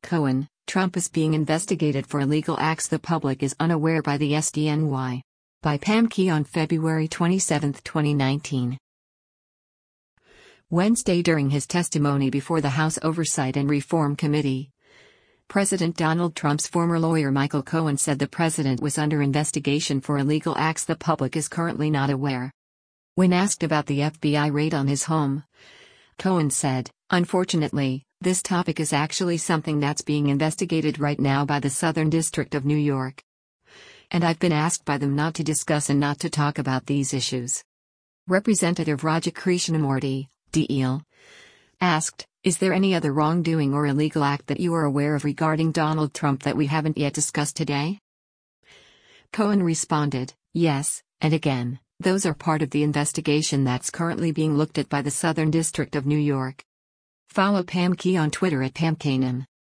Cohen, Trump is being investigated for illegal acts the public is unaware by the SDNY. By Pam Key on February 27, 2019. Wednesday, during his testimony before the House Oversight and Reform Committee, President Donald Trump's former lawyer Michael Cohen said the president was under investigation for illegal acts the public is currently not aware. When asked about the FBI raid on his home, Cohen said, "Unfortunately, this topic is actually something that's being investigated right now by the Southern District of New York. And I've been asked by them not to discuss and not to talk about these issues." Representative Raja Krishnamurthy, DL, asked, "Is there any other wrongdoing or illegal act that you are aware of regarding Donald Trump that we haven't yet discussed today?" Cohen responded, "Yes, and again, those are part of the investigation that's currently being looked at by the Southern District of New York." Follow Pam Key on Twitter at PamKanem.